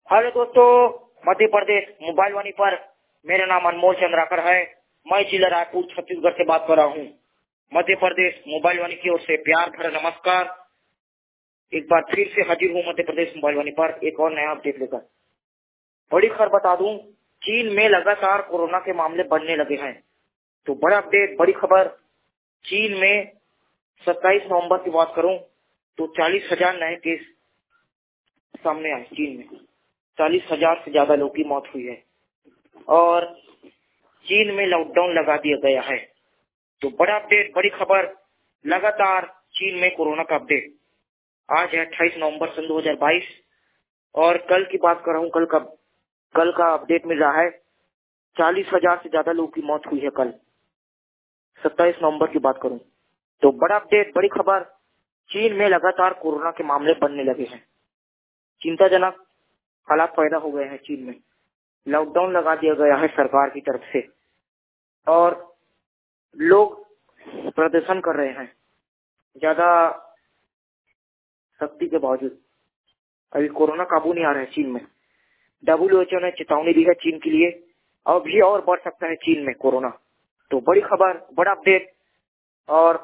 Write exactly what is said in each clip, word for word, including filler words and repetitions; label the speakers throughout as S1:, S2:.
S1: Hello दोस्तों, Madhya Pradesh mobile वाणी पर मेरा नाम अनमोल चंद्राकर है। मैं जिला रायपुर छत्तीसगढ़ से बात कर रहा हूँ। मध्य प्रदेश मोबाइल वाणी की ओर से प्यार भरा नमस्कार। एक बार फिर से हाजिर हूँ मध्य प्रदेश मोबाइल वाणी पर एक और नया अपडेट लेकर। बड़ी खबर बता दूं, चीन में लगातार कोरोना के मामले बढ़ने लगे हैं। तो बड़ा अपडेट, बड़ी खबर। चीन में सत्ताईस नवंबर की बात करूं तो चालीस हजार नए केस सामने आए। चीन में चालीस हजार से ज्यादा लोगों की मौत हुई है और चीन में लॉकडाउन लगा दिया गया है। तो बड़ा अपडेट, बड़ी खबर, लगातार चीन में कोरोना का अपडेट। आज है अट्ठाईस नवंबर सन दो हजार बाईस और कल की बात कर रहा हूँ। कल का कल का अपडेट मिल रहा है चालीस हजार से ज्यादा लोगों की मौत हुई है कल, सत्ताईस नवंबर की बात करूं तो। बड़ा अपडेट, बड़ी खबर, चीन में लगातार कोरोना के मामले बढ़ने लगे हैं। चिंताजनक हालात पैदा हो गए हैं चीन में। लॉकडाउन लगा दिया गया है सरकार की तरफ से और लोग प्रदर्शन कर रहे हैं ज्यादा सख्ती के बावजूद। अभी कोरोना काबू नहीं आ रहा है चीन में। डब्ल्यू एच ओ ने चेतावनी दी है चीन के लिए, अभी और बढ़ सकता है चीन में कोरोना। तो बड़ी खबर, बड़ा अपडेट। और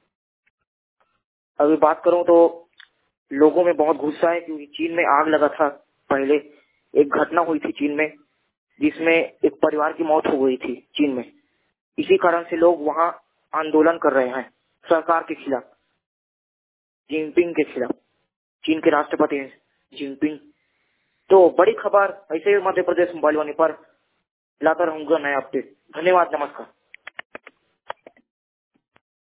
S1: अभी बात करूं तो लोगों में बहुत गुस्सा है क्योंकि चीन में आग लगा था। पहले एक घटना हुई थी चीन में जिसमें एक परिवार की मौत हो गई थी चीन में। इसी कारण से लोग वहां आंदोलन कर रहे हैं सरकार के खिलाफ, जिनपिंग के खिलाफ। चीन के राष्ट्रपति हैं जिनपिंग। तो बड़ी खबर, ऐसे ही मध्य प्रदेश मोबाइल वाणी पर लाता रहूंगा नया अपडेट। धन्यवाद, नमस्कार।